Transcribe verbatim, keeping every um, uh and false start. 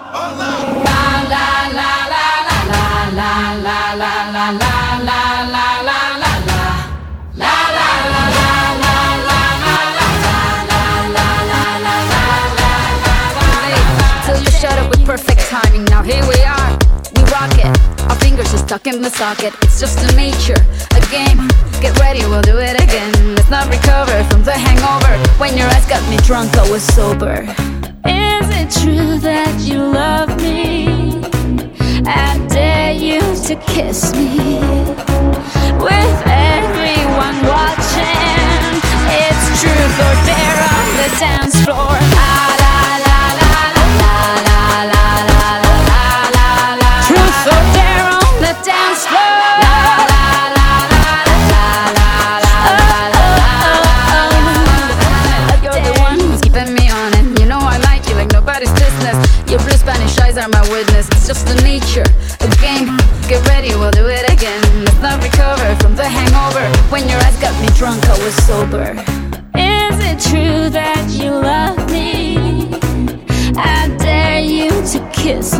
Perfect timing, now here we are, we rock it. Our fingers are stuck in the socket. It's just a nature, a game. Get ready, we'll do it again. Let's not recover from the hangover. When your eyes got me drunk, I was sober. Is it true that you love me? I dare you to kiss me. With everyone watching, it's truth or dare on the dance floor. Ah, la, la, la, la, la, la, la, la, la, la. Truth or dare on the dance floor. La, la, la, la, la, la, la, la. You're the one who's keeping me on it. You know I like you like nobody's business. Your blue Spanish eyes are my witness. It's just the nature, a game. Get ready, we'll do it again. Let's not recover from the hangover. When your eyes got me drunk, I was sober. Is it true that you love me? I dare you to kiss